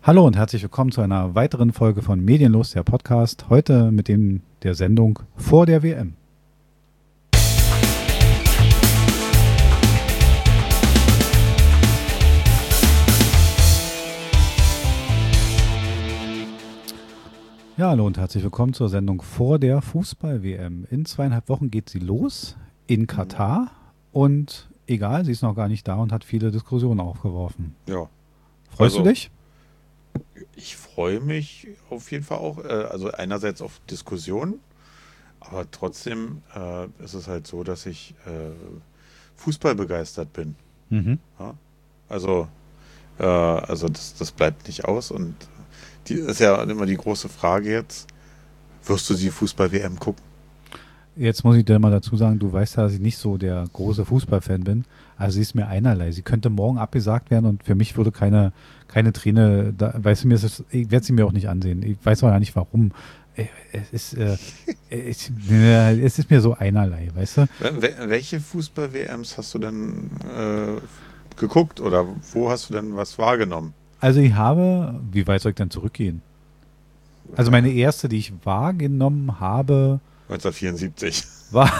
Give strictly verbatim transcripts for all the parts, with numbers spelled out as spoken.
Hallo und herzlich willkommen zu einer weiteren Folge von Medienlos, der Podcast. Heute mit dem der Sendung vor der W M. Ja, hallo und herzlich willkommen zur Sendung vor der Fußball-W M. In zweieinhalb Wochen geht sie los in Katar und egal, sie ist noch gar nicht da und hat viele Diskussionen aufgeworfen. Ja. Freust Also, du dich? Ich freue mich auf jeden Fall auch, äh, also einerseits auf Diskussionen, aber trotzdem äh, ist es halt so, dass ich äh, Fußball begeistert bin. Mhm. Ja? Also, äh, also das, das bleibt nicht aus und die ist ja immer die große Frage jetzt, wirst du die Fußball-W M gucken? Jetzt muss ich dir mal dazu sagen, du weißt ja, dass ich nicht so der große Fußballfan bin. Also sie ist mir einerlei. Sie könnte morgen abgesagt werden und für mich würde keine, keine Träne, da, weißt du, mir ist es, ich werde sie mir auch nicht ansehen. Ich weiß auch gar nicht warum. Es ist, äh, es, äh, es ist mir so einerlei, weißt du? Wel- Welche Fußball-W Ms hast du denn äh, geguckt oder wo hast du denn was wahrgenommen? Also ich habe, wie weit soll ich denn zurückgehen? Also meine erste, die ich wahrgenommen habe, neunzehnhundertvierundsiebzig. war,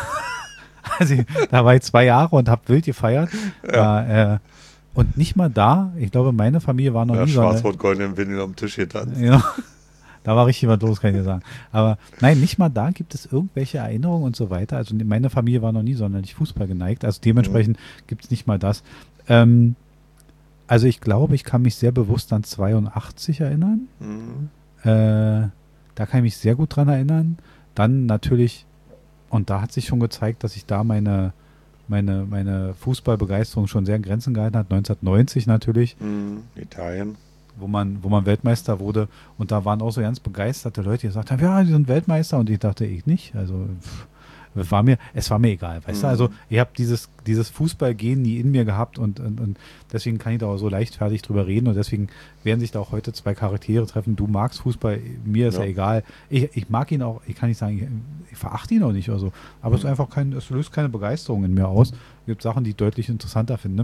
also ich, da war ich zwei Jahre und habe wild gefeiert. Ja. Da, äh, und nicht mal da, ich glaube, meine Familie war noch Ja, nie so. schwarz-rot-gold im Windel am Tisch getanzt. Ja, da war richtig was los, kann ich dir sagen. Aber nein, nicht mal da gibt es irgendwelche Erinnerungen und so weiter. Also meine Familie war noch nie sonderlich Fußball geneigt. Also dementsprechend gibt es nicht mal das. Ähm, also ich glaube, ich kann mich sehr bewusst an zweiundachtzig erinnern. Mhm. Äh, da kann ich mich sehr gut dran erinnern. Dann natürlich, und da hat sich schon gezeigt, dass ich da meine, meine, meine Fußballbegeisterung schon sehr in Grenzen gehalten hat. neunzehnhundertneunzig natürlich, Mhm. Italien. wo man, wo man Weltmeister wurde. Und da waren auch so ganz begeisterte Leute, die gesagt haben, ja, die sind Weltmeister. Und ich dachte, ich nicht. Also pff, es war mir, es war mir egal. Weißt du, Mhm. also ich habe dieses, dieses Fußballgehen nie in mir gehabt und, und, und deswegen kann ich da auch so leichtfertig drüber reden. Und deswegen werden sich da auch heute zwei Charaktere treffen. Du magst Fußball, mir ist ja, Ja. egal. Ich, ich mag ihn auch, ich kann nicht sagen, ich, ich verachte ihn auch nicht oder so. Aber es ist einfach kein, es löst keine Begeisterung in mir aus. Es gibt Sachen, die ich deutlich interessanter finde.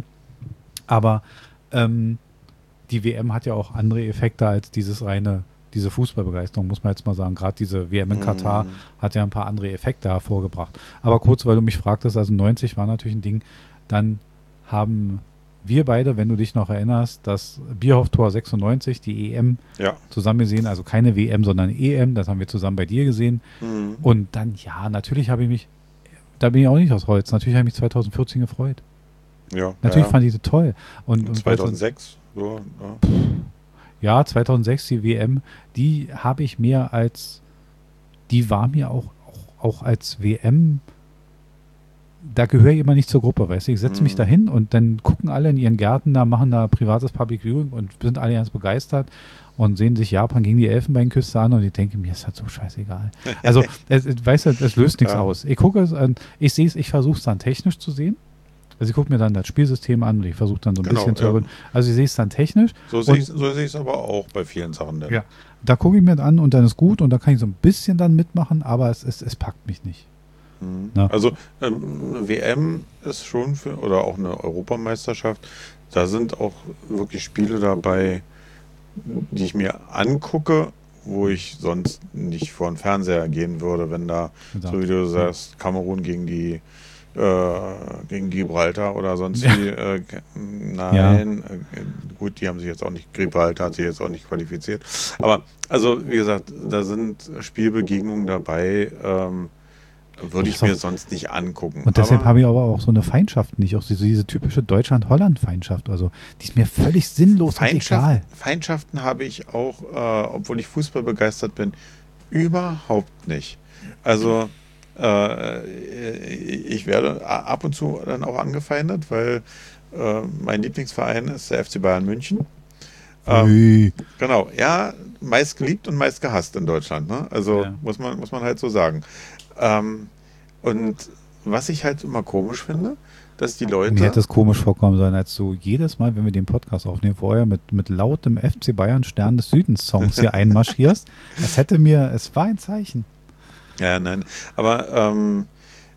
Aber ähm, die W M hat ja auch andere Effekte als dieses reine, diese Fußballbegeisterung, muss man jetzt mal sagen. Gerade diese W M in Katar Mhm. hat ja ein paar andere Effekte hervorgebracht. Aber kurz, weil du mich fragtest, also neunzig war natürlich ein Ding, dann haben wir beide, wenn du dich noch erinnerst, das Bierhoff-Tor sechsundneunzig, die E M, Ja. zusammen gesehen, also keine W M, sondern E M, das haben wir zusammen bei dir gesehen. Mhm. Und dann, ja, natürlich habe ich mich, da bin ich auch nicht aus Holz, natürlich habe ich mich zweitausendvierzehn gefreut. Ja. Natürlich ja. fand ich sie toll. Und, Und und zweitausendsechs. So, ja. Ja, zweitausendsechs, die W M, die habe ich mir als, die war mir auch, auch, auch als W M, da gehöre ich immer nicht zur Gruppe, weißt du, ich setze mich Mhm. da hin und dann gucken alle in ihren Gärten da, machen da privates Public Viewing und sind alle ganz begeistert und sehen sich Japan gegen die Elfenbeinküste an und ich denke, mir ist das so scheißegal. Also, es, es, weißt du, es löst nichts Ja. aus. Ich gucke es an, ich sehe es, ich versuche es dann technisch zu sehen. Also ich gucke mir dann das Spielsystem an und ich versuche dann so ein Genau, bisschen zu ja. ergründen. Also ich sehe es dann technisch. So sehe ich so sehe ich es aber auch bei vielen Sachen. Denn. Ja, da gucke ich mir an und dann ist gut und da kann ich so ein bisschen dann mitmachen, aber es, es, es packt mich nicht. Mhm. Ja. Also ähm, W M ist schon für, oder auch eine Europameisterschaft, da sind auch wirklich Spiele dabei, die ich mir angucke, wo ich sonst nicht vor den Fernseher gehen würde, wenn da, so wie du sagst, Kamerun gegen die äh, gegen Gibraltar oder sonst Ja. wie. Äh, ke- nein, äh, gut, die haben sich jetzt auch nicht, Gibraltar hat sich jetzt auch nicht qualifiziert. Aber, also, wie gesagt, da sind Spielbegegnungen dabei, ähm, würde ich Das ist mir auch- sonst nicht angucken. Und deshalb Aber- habe ich aber auch so eine Feindschaft nicht, auch diese, diese typische Deutschland-Holland-Feindschaft. Also die ist mir völlig sinnlos und egal. Feindschaften, Feindschaften habe ich auch, äh, obwohl ich Fußball begeistert bin, überhaupt nicht. Also äh, ich werde ab und zu dann auch angefeindet, weil äh, mein Lieblingsverein ist der F C Bayern München. Ähm, Ui. genau, ja, meist geliebt und meist gehasst in Deutschland. Ne? Also Ja. muss man, muss man halt so sagen. Ähm, und was ich halt immer komisch finde, dass die Leute... Mir hätte es komisch vorkommen sollen, als du jedes Mal, wenn wir den Podcast aufnehmen, vorher mit, mit lautem F C Bayern Stern des Südens Songs hier einmarschierst. Es hätte mir, es war ein Zeichen. Ja, nein. Aber ähm,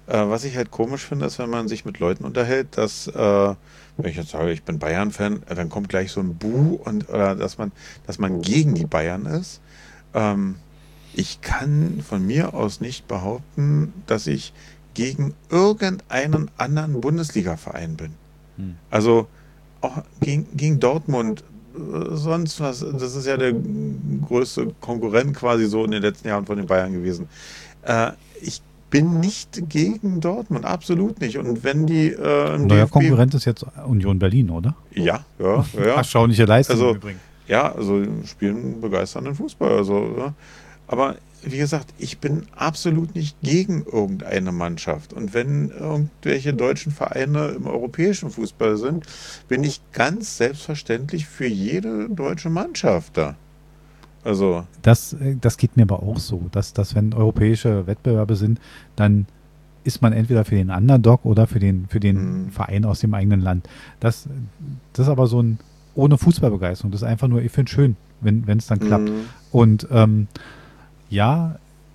Äh, was ich halt komisch finde, ist, wenn man sich mit Leuten unterhält, dass, äh, wenn ich jetzt sage, ich bin Bayern-Fan, äh, dann kommt gleich so ein Buh und oder dass man, dass man gegen die Bayern ist. Ähm, ich kann von mir aus nicht behaupten, dass ich gegen irgendeinen anderen Bundesliga-Verein bin. Hm. Also auch gegen, gegen Dortmund, äh, sonst was, das ist ja der größte Konkurrent quasi so in den letzten Jahren von den Bayern gewesen. Äh, ich bin nicht gegen Dortmund, absolut nicht. Und wenn die äh, im Neuer D F B, Konkurrent ist jetzt Union Berlin, oder? ja, ja, ja, ja. Erstaunliche Leistung Also, übrigens. ja, also spielen begeisternden Fußball. Also, ja. Aber wie gesagt, ich bin absolut nicht gegen irgendeine Mannschaft. Und wenn irgendwelche deutschen Vereine im europäischen Fußball sind, bin ich ganz selbstverständlich für jede deutsche Mannschaft da. Also, Das, äh, das geht mir aber auch so, dass, dass wenn europäische Wettbewerbe sind, dann ist man entweder für den Underdog oder für den, für den Mhm. Verein aus dem eigenen Land. Das, das ist aber so ein ohne Fußballbegeisterung. Das ist einfach nur, ich finde es schön, wenn wenn es dann klappt. mhm. Und ähm, ja,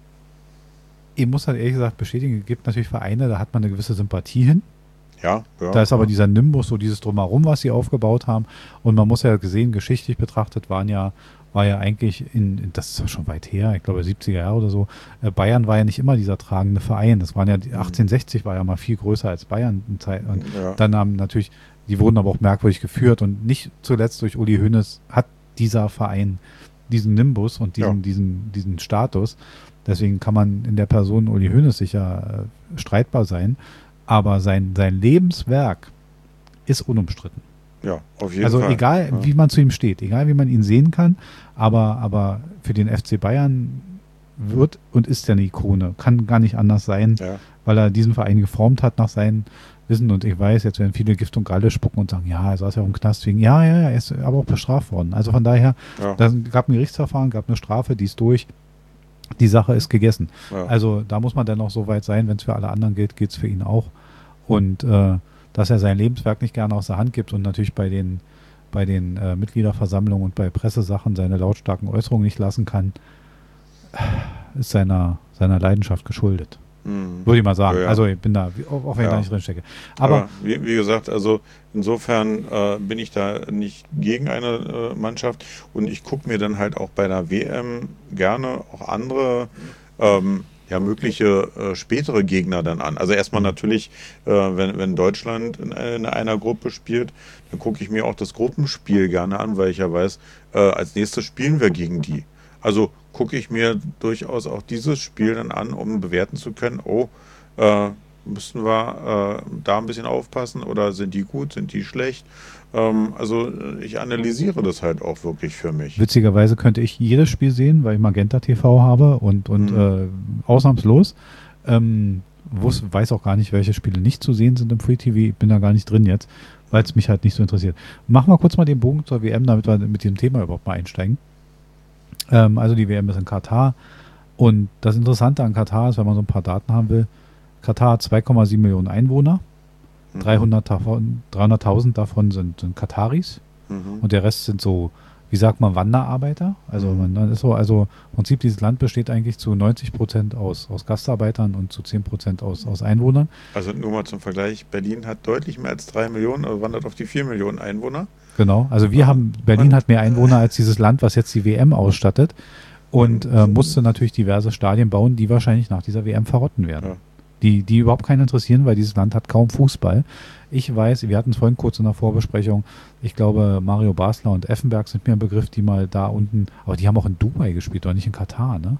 ich muss halt ehrlich gesagt bestätigen, es gibt natürlich Vereine, da hat man eine gewisse Sympathie hin. Ja, ja. Da ist aber ja. dieser Nimbus, so dieses Drumherum, was sie aufgebaut haben. Und man muss ja gesehen, geschichtlich betrachtet, waren ja, war ja eigentlich in, in das ist ja schon weit her, ich glaube siebziger Jahre oder so, äh, Bayern war ja nicht immer dieser tragende Verein. Das waren ja, die Mhm. achtzehnhundertsechzig war ja mal viel größer als Bayern. In Zeit, und Ja. dann haben natürlich, die wurden aber auch merkwürdig geführt und nicht zuletzt durch Uli Hoeneß hat dieser Verein diesen Nimbus und diesen, Ja. diesen, diesen Status. Deswegen kann man in der Person Uli Hoeneß sicher äh, streitbar sein. Aber sein, sein Lebenswerk ist unumstritten. Ja, auf jeden Also Fall. egal, ja. wie man zu ihm steht, egal wie man ihn sehen kann, aber, aber für den F C Bayern wird und ist er eine Ikone. Kann gar nicht anders sein, Ja. weil er diesen Verein geformt hat nach seinem Wissen. Und ich weiß, jetzt werden viele Gift und Galle spucken und sagen, ja, er saß ja auch im Knast wegen, ja, ja, ja, er ist aber auch bestraft worden. Also von daher, Ja. da gab ein Gerichtsverfahren, gab eine Strafe, die ist durch. Die Sache ist gegessen. Ja. Also da muss man dann noch so weit sein, wenn es für alle anderen gilt, geht es für ihn auch. Und äh, dass er sein Lebenswerk nicht gerne aus der Hand gibt und natürlich bei den, bei den äh, Mitgliederversammlungen und bei Pressesachen seine lautstarken Äußerungen nicht lassen kann, ist seiner, seiner Leidenschaft geschuldet. Mhm. Würde ich mal sagen. Ja, ja. Also ich bin da, auch, auch wenn ich Ja. da nicht drin stecke. Aber, Aber wie, wie gesagt, also insofern äh, bin ich da nicht gegen eine äh, Mannschaft und ich gucke mir dann halt auch bei der W M gerne auch andere ähm, ja, mögliche äh, spätere Gegner dann an. Also erstmal natürlich, äh, wenn, wenn Deutschland in, in einer Gruppe spielt, dann gucke ich mir auch das Gruppenspiel gerne an, weil ich ja weiß, äh, als nächstes spielen wir gegen die. Also gucke ich mir durchaus auch dieses Spiel dann an, um bewerten zu können, oh, äh, müssen wir äh, da ein bisschen aufpassen oder sind die gut, sind die schlecht? Ähm, also äh, ich analysiere das halt auch wirklich für mich. witzigerweise könnte ich jedes Spiel sehen, weil ich Magenta T V habe und, und Mhm. äh, ausnahmslos. Ähm, wus, weiß auch gar nicht, welche Spiele nicht zu sehen sind im Free T V. Ich bin da gar nicht drin jetzt, weil es mich halt nicht so interessiert. Machen wir kurz mal den Bogen zur W M, damit wir mit diesem Thema überhaupt mal einsteigen. Ähm, also die W M ist in Katar. Und das Interessante an Katar ist, wenn man so ein paar Daten haben will, Katar hat zwei Komma sieben Millionen Einwohner. Mhm. dreihundert davon, dreihunderttausend davon sind, sind Kataris. Mhm. Und der Rest sind so, wie sagt man, Wanderarbeiter. Also Mhm. man ist so, also im Prinzip dieses Land besteht eigentlich zu neunzig Prozent aus, aus Gastarbeitern und zu zehn Prozent aus, aus Einwohnern. Also nur mal zum Vergleich, Berlin hat deutlich mehr als drei Millionen, also wandert auf die vier Millionen Einwohner. Genau. Also wir Ja. haben, Berlin Und- hat mehr Einwohner als dieses Land, was jetzt die W M ausstattet. Und äh, musste natürlich diverse Stadien bauen, die wahrscheinlich nach dieser W M verrotten werden. Ja. Die, die überhaupt keinen interessieren, weil dieses Land hat kaum Fußball. Ich weiß, wir hatten es vorhin kurz in der Vorbesprechung, ich glaube Mario Basler und Effenberg sind mir ein Begriff, die mal da unten, aber die haben auch in Dubai gespielt, oder nicht in Katar, ne?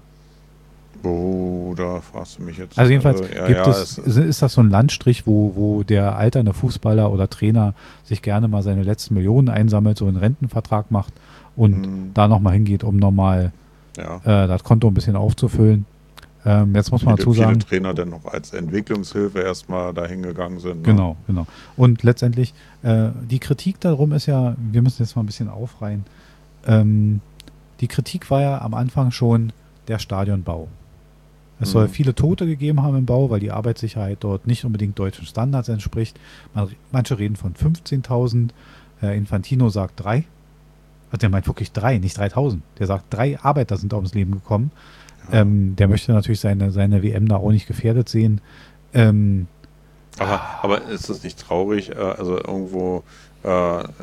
Oh, da fragst du mich jetzt. Also jedenfalls äh, ja, gibt ja, es, ist das so ein Landstrich, wo, wo der alternde Fußballer oder Trainer sich gerne mal seine letzten Millionen einsammelt, so einen Rentenvertrag macht und Mhm. da nochmal hingeht, um nochmal ja. äh, das Konto ein bisschen aufzufüllen. Ähm, jetzt muss man Viele, dazu sagen, viele Trainer dann noch als Entwicklungshilfe erstmal dahin gegangen sind. Ne? genau, genau. Und letztendlich, äh, die Kritik darum ist ja, wir müssen jetzt mal ein bisschen aufreihen, ähm, die Kritik war ja am Anfang schon der Stadionbau. Es Mhm. soll viele Tote gegeben haben im Bau, weil die Arbeitssicherheit dort nicht unbedingt deutschen Standards entspricht. Man, manche reden von fünfzehntausend, Herr Infantino sagt drei. Also der meint wirklich drei, nicht dreitausend. Der sagt, drei Arbeiter sind ums Leben gekommen. Ja. Ähm, der möchte natürlich seine, seine W M da auch nicht gefährdet sehen. Ähm, aber, aber ist es nicht traurig? Äh, also irgendwo, äh, äh,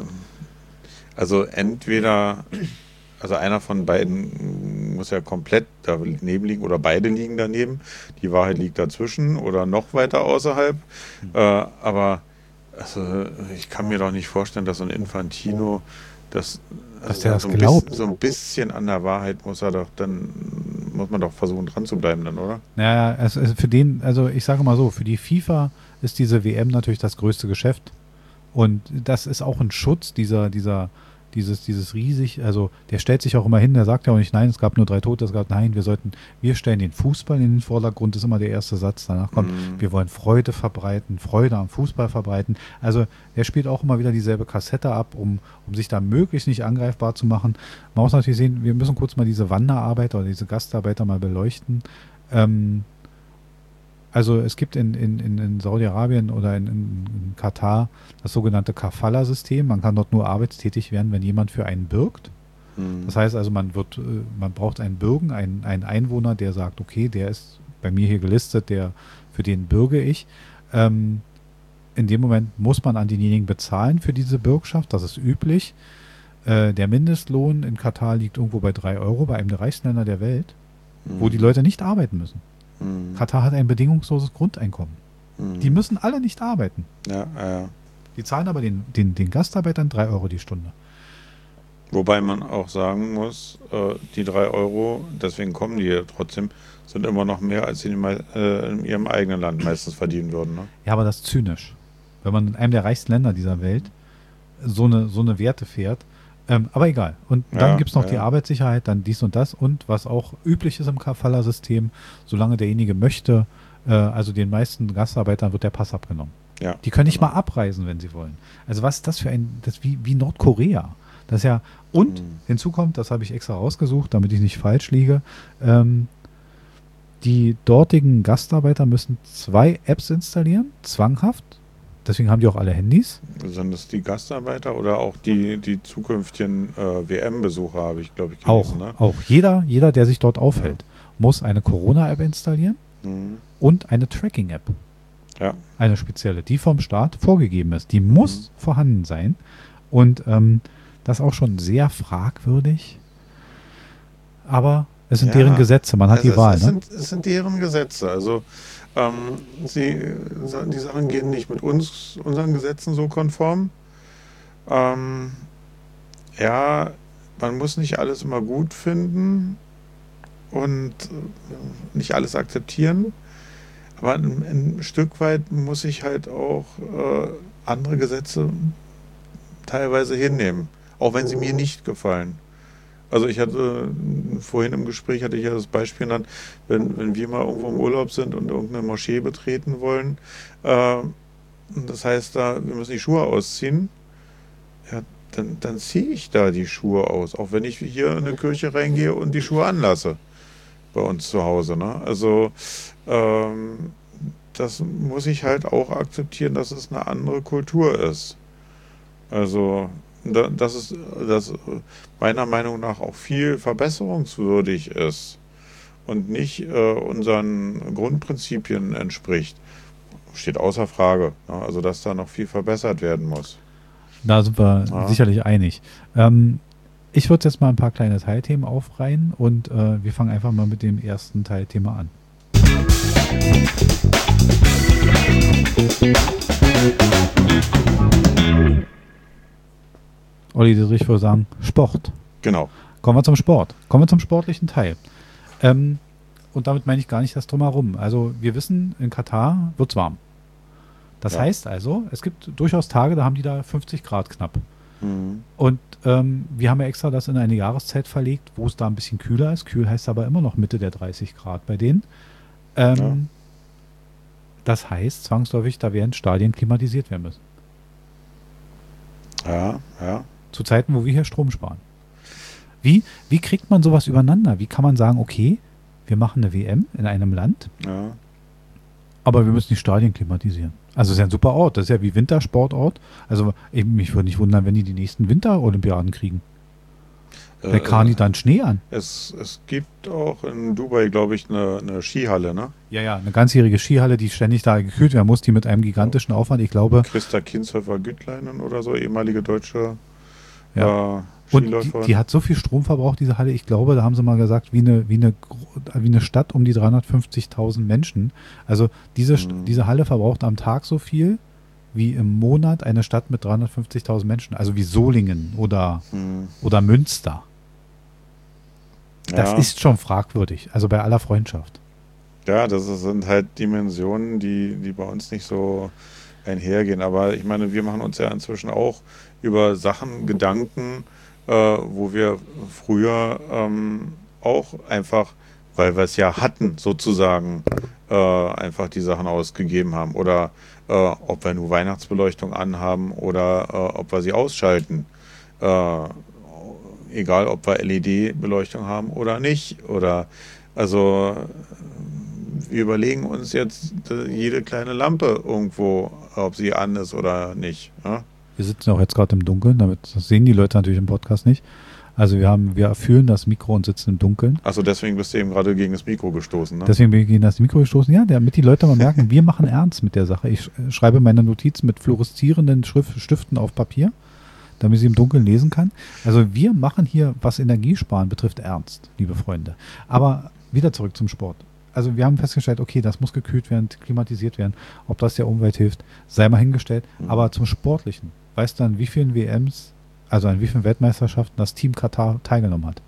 also entweder, also einer von beiden muss ja komplett daneben liegen oder beide liegen daneben. Die Wahrheit liegt dazwischen oder noch weiter außerhalb. Äh, aber also ich kann mir doch nicht vorstellen, dass so ein Infantino das, also Dass der das so, ein glaubt. bisschen, so ein bisschen an der Wahrheit muss er doch dann, muss man doch versuchen dran zu bleiben dann, oder? Naja, also also für den, also ich sage mal so, für die FIFA ist diese W M natürlich das größte Geschäft. Und das ist auch ein Schutz dieser, dieser, dieses, dieses riesig, also der stellt sich auch immer hin, der sagt ja auch nicht, nein, es gab nur drei Tote, es gab, nein, wir sollten, wir stellen den Fußball in den Vordergrund, ist immer der erste Satz, danach kommt, Mhm. wir wollen Freude verbreiten, Freude am Fußball verbreiten. Also er spielt auch immer wieder dieselbe Kassette ab, um, um sich da möglichst nicht angreifbar zu machen. Man muss natürlich sehen, wir müssen kurz mal diese Wanderarbeiter oder diese Gastarbeiter mal beleuchten. Ähm, Also es gibt in, in, in, in Saudi-Arabien oder in, in, in Katar das sogenannte Kafala-System. Man kann dort nur arbeitstätig werden, wenn jemand für einen bürgt. Mhm. Das heißt also, man wird, äh, man braucht einen Bürgen, einen, einen Einwohner, der sagt, okay, der ist bei mir hier gelistet, der, für den bürge ich. Ähm, in dem Moment muss man an denjenigen bezahlen für diese Bürgschaft, das ist üblich. Äh, der Mindestlohn in Katar liegt irgendwo bei drei Euro, bei einem der reichsten Länder der Welt, wo die Leute nicht arbeiten müssen. Mhm. Katar hat ein bedingungsloses Grundeinkommen. Mhm. Die müssen alle nicht arbeiten. Ja, ja. Die zahlen aber den, den, den Gastarbeitern drei Euro die Stunde. Wobei man auch sagen muss, äh, die drei Euro, deswegen kommen die ja trotzdem, sind immer noch mehr, als sie in, mei- äh, in ihrem eigenen Land meistens verdienen würden. Ne? Ja, aber das ist zynisch. Wenn man in einem der reichsten Länder dieser Welt so eine, so eine Werte fährt. Ähm, aber egal. Und dann Ja, gibt es noch ja. die Arbeitssicherheit, dann dies und das. Und was auch üblich ist im Kafala-System, solange derjenige möchte, äh, also den meisten Gastarbeitern wird der Pass abgenommen. Ja, Die können nicht genau. mal abreisen, wenn sie wollen. Also was ist das für ein, das ist wie, wie Nordkorea. Das ist ja, und Mhm. hinzu kommt, das habe ich extra rausgesucht, damit ich nicht falsch liege, ähm, die dortigen Gastarbeiter müssen zwei Apps installieren, zwanghaft. Deswegen haben die auch alle Handys. Sind es die Gastarbeiter oder auch die, die zukünftigen äh, W M-Besucher, habe ich, glaube ich, Auch, gelesen. Ne? auch jeder, jeder, der sich dort aufhält, muss eine Corona-App installieren Mhm. und eine Tracking-App. Ja. Eine spezielle, die vom Staat vorgegeben ist. Die muss Mhm. vorhanden sein. Und ähm, das ist auch schon sehr fragwürdig. Aber es sind Ja, deren Gesetze, man hat Also die Wahl. es, Ne? sind, es sind deren Gesetze. Also ähm, sie, die Sachen gehen nicht mit uns, unseren Gesetzen so konform. Ähm, ja, man muss nicht alles immer gut finden und äh, nicht alles akzeptieren. Aber ein, ein Stück weit muss ich halt auch äh, andere Gesetze teilweise hinnehmen, auch wenn sie mir nicht gefallen. Also ich hatte äh, vorhin im Gespräch hatte ich ja das Beispiel genannt, wenn, wenn wir mal irgendwo im Urlaub sind und irgendeine Moschee betreten wollen, äh, das heißt da, wir müssen die Schuhe ausziehen, ja, dann, dann ziehe ich da die Schuhe aus, auch wenn ich hier in eine Kirche reingehe und die Schuhe anlasse bei uns zu Hause. Ne? Also ähm, das muss ich halt auch akzeptieren, dass es eine andere Kultur ist. Also da, dass es das meiner Meinung nach auch viel verbesserungswürdig ist und nicht äh, unseren Grundprinzipien entspricht, steht außer Frage. Ne? Also dass da noch viel verbessert werden muss. Da sind wir Ja. sicherlich einig. Ähm, ich würde jetzt mal ein paar kleine Teilthemen aufreihen und äh, wir fangen einfach mal mit dem ersten Teilthema an. Olli, ich würde sagen, Sport. Genau. Kommen wir zum Sport. Kommen wir zum sportlichen Teil. Ähm, und damit meine ich gar nicht das Drumherum. Also wir wissen, in Katar wird es warm. Das Ja. heißt also, es gibt durchaus Tage, da haben die da fünfzig Grad knapp. Mhm. Und ähm, wir haben ja extra das in eine Jahreszeit verlegt, wo es da ein bisschen kühler ist. Kühl heißt aber immer noch Mitte der dreißig Grad bei denen. Ähm, Ja. Das heißt zwangsläufig, da werden Stadien klimatisiert werden müssen. Ja, ja. Zu Zeiten, wo wir hier Strom sparen. Wie, wie kriegt man sowas übereinander? Wie kann man sagen, okay, wir machen eine W M in einem Land, Ja. aber wir müssen die Stadien klimatisieren. Also es ist ja ein super Ort, das ist ja wie Wintersportort. Also ich, mich würde nicht wundern, wenn die die nächsten Winterolympiaden kriegen. Wer kann die dann Schnee an? Es, es gibt auch in Dubai, glaube ich, eine, eine Skihalle, ne? Ja, ja, eine ganzjährige Skihalle, die ständig da gekühlt werden muss, die mit einem gigantischen Aufwand, ich glaube... Christa Kinshöfer-Güttleinen oder so, ehemalige deutsche ja. äh, Und Skiläuferin. die, die hat so viel Strom verbraucht, diese Halle, ich glaube, da haben sie mal gesagt, wie eine, wie eine, wie eine Stadt um die dreihundertfünfzigtausend Menschen. Also diese, Mhm. diese Halle verbraucht am Tag so viel wie im Monat eine Stadt mit dreihundertfünfzigtausend Menschen. Also wie Solingen oder, Mhm. oder Münster. Das Ja. ist schon fragwürdig, also bei aller Freundschaft. Ja, das ist- sind halt Dimensionen, die, die bei uns nicht so einhergehen. Aber ich meine, wir machen uns ja inzwischen auch über Sachen Gedanken, äh, wo wir früher ähm, auch einfach, weil wir es ja hatten, sozusagen, äh, einfach die Sachen ausgegeben haben. Oder äh, ob wir nur Weihnachtsbeleuchtung anhaben oder äh, ob wir sie ausschalten. Äh, egal, ob wir L E D-Beleuchtung haben oder nicht. Oder also wir überlegen uns jetzt äh, jede kleine Lampe irgendwo, ob sie an ist oder nicht. Ja? Wir sitzen auch jetzt gerade im Dunkeln, damit das sehen die Leute natürlich im Podcast nicht. Also wir haben, wir fühlen das Mikro und sitzen im Dunkeln. Achso, deswegen bist du eben gerade gegen das Mikro gestoßen, ne? Deswegen bin ich gegen das Mikro gestoßen. Ja, damit die Leute mal merken, wir machen ernst mit der Sache. Ich sch- schreibe meine Notizen mit fluoreszierenden Schrift, Stiften auf Papier, damit ich sie im Dunkeln lesen kann. Also wir machen hier, was Energiesparen betrifft, ernst, liebe Freunde. Aber wieder zurück zum Sport. Also wir haben festgestellt, okay, das muss gekühlt werden, klimatisiert werden. Ob das der Umwelt hilft, sei mal hingestellt. Mhm. Aber zum Sportlichen, weißt du, an wie vielen W Ms, also an wie vielen Weltmeisterschaften das Team Katar teilgenommen hat?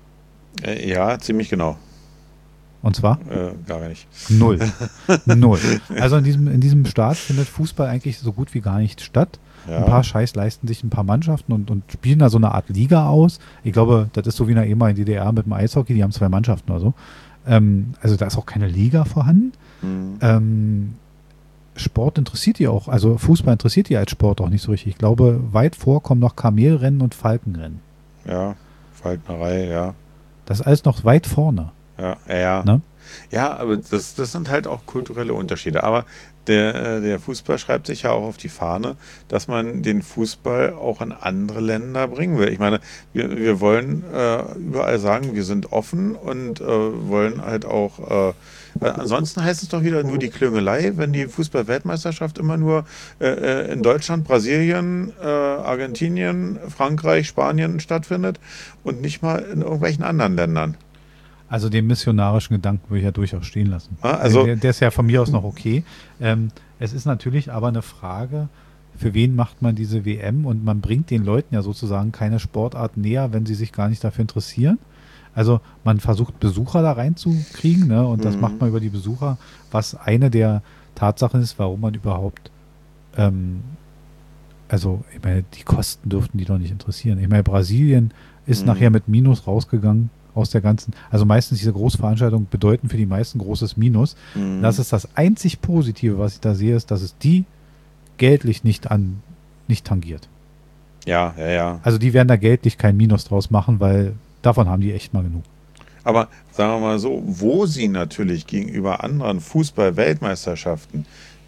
Äh, ja, ziemlich genau. Und zwar? Äh, gar nicht. Null. Null. Also in diesem, in diesem Staat findet Fußball eigentlich so gut wie gar nicht statt. Ja. Ein paar Scheiß leisten sich ein paar Mannschaften und, und spielen da so eine Art Liga aus. Ich glaube, das ist so wie in der ehemaligen D D R mit dem Eishockey, die haben zwei Mannschaften oder so. Ähm, also da ist auch keine Liga vorhanden. Mhm. Ähm, Sport interessiert die auch, also Fußball interessiert die als Sport auch nicht so richtig. Ich glaube, weit vor kommen noch Kamelrennen und Falkenrennen. Ja, Falknerei, ja. Das ist alles noch weit vorne. Ja, ja. Ne? Ja, aber das, das sind halt auch kulturelle Unterschiede. Aber der, äh, der Fußball schreibt sich ja auch auf die Fahne, dass man den Fußball auch in andere Länder bringen will. Ich meine, wir, wir wollen äh, überall sagen, wir sind offen und äh, wollen halt auch. Äh, weil ansonsten heißt es doch wieder nur die Klüngelei, wenn die Fußball-Weltmeisterschaft immer nur äh, äh, in Deutschland, Brasilien, äh, Argentinien, Frankreich, Spanien stattfindet und nicht mal in irgendwelchen anderen Ländern. Also den missionarischen Gedanken würde ich ja durchaus stehen lassen. Ah, also- der, der ist ja von mir aus noch okay. Ähm, es ist natürlich aber eine Frage, für wen macht man diese W M? Und man bringt den Leuten ja sozusagen keine Sportart näher, wenn sie sich gar nicht dafür interessieren. Also man versucht Besucher da reinzukriegen, ne? Und das Mhm. macht man über die Besucher, was eine der Tatsachen ist, warum man überhaupt, ähm, also ich meine, die Kosten dürften die doch nicht interessieren. Ich meine, Brasilien ist Mhm. nachher mit Minus rausgegangen aus der ganzen, also meistens diese Großveranstaltungen bedeuten für die meisten großes Minus. Mhm. Das ist das einzig Positive, was ich da sehe, ist, dass es die geldlich nicht an, nicht tangiert. Ja, ja, ja. Also die werden da geldlich kein Minus draus machen, weil davon haben die echt mal genug. Aber sagen wir mal so, wo sie natürlich gegenüber anderen Fußball-Weltmeisterschaften